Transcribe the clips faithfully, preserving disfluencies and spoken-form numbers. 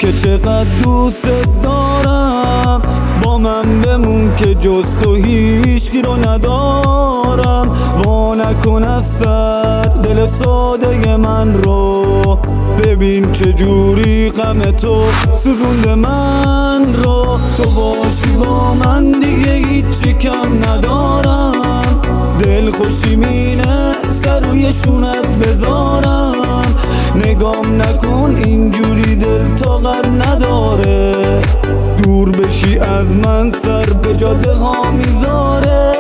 که چقدر دوست دارم. با من بمون که جز تو هیچکی رو ندارم. وا نکن از سر دل ساده من رو، ببین چجوری غم تو سوزونده من رو. تو باشی با من دیگه هیچی کم ندارم. دل خوشی مینه سر روی شونت بذارم. نگام نکن اینجوری دل طاقت نداره. دور بشی از من سر به جاده ها میذاره.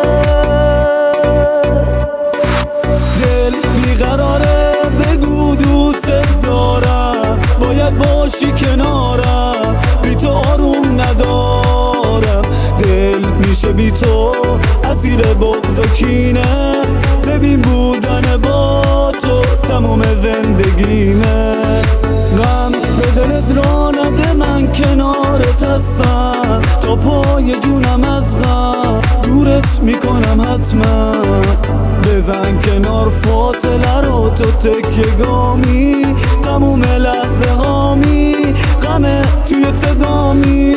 دل بیقراره بگو دوست دارم. باید باشی کنارم، بی تو آروم ندارم. دل میشه بی تو اسیر بغض و کینه. ببین بودن با تو تموم زندگیمه. غم به دلت را نده من کنارت هستم. تا پای جونم از غم دورت میکنم حتما. بزن کنار فاصله رو تو تکیه گامی. تموم لحظه هامی غمه توی صدامی.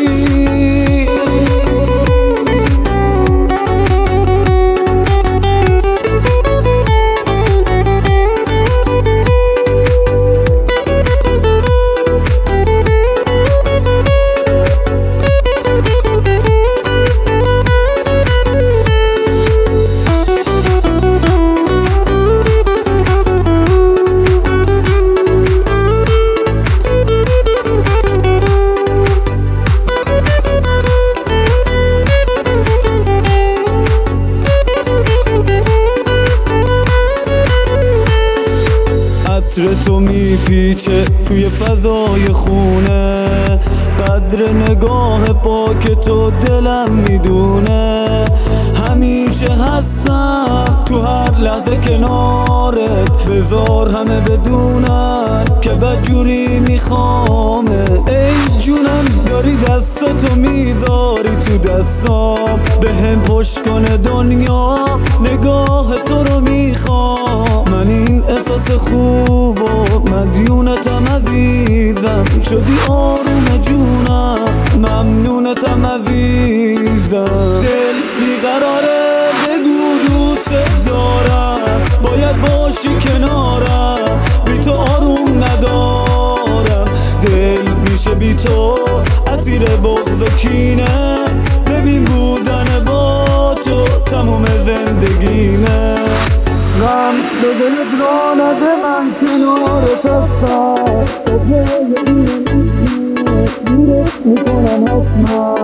عطر تو میپیچه توی فضای خونه. قدر نگاه پاک تو دلم میدونه. همیشه هستم تو هر لحظه کنارت. بذار همه بدونن که بدجوری میخوامه. ای جونم داری دستتو میذاری تو دستام. به هم پشت کنه دنیا نگاه تو رو میخوام. من این احساس خوب و مدیونتم عزیزم. شدی آروم جونم ممنونتم عزیزم. دل بیقراره بگو دوست دارم. باید باشی کنارم، بی تو آروم ندارم. دل میشه بی تو اسیر بغض و کینه. ببین بودن با تو تموم زندگیمه. غم به دلت را نده من کنارت هستم. تا پای دورت میکنم حتما.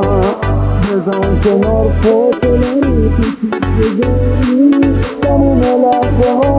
بزن کنار فاصله رو تو تموم لحظه ها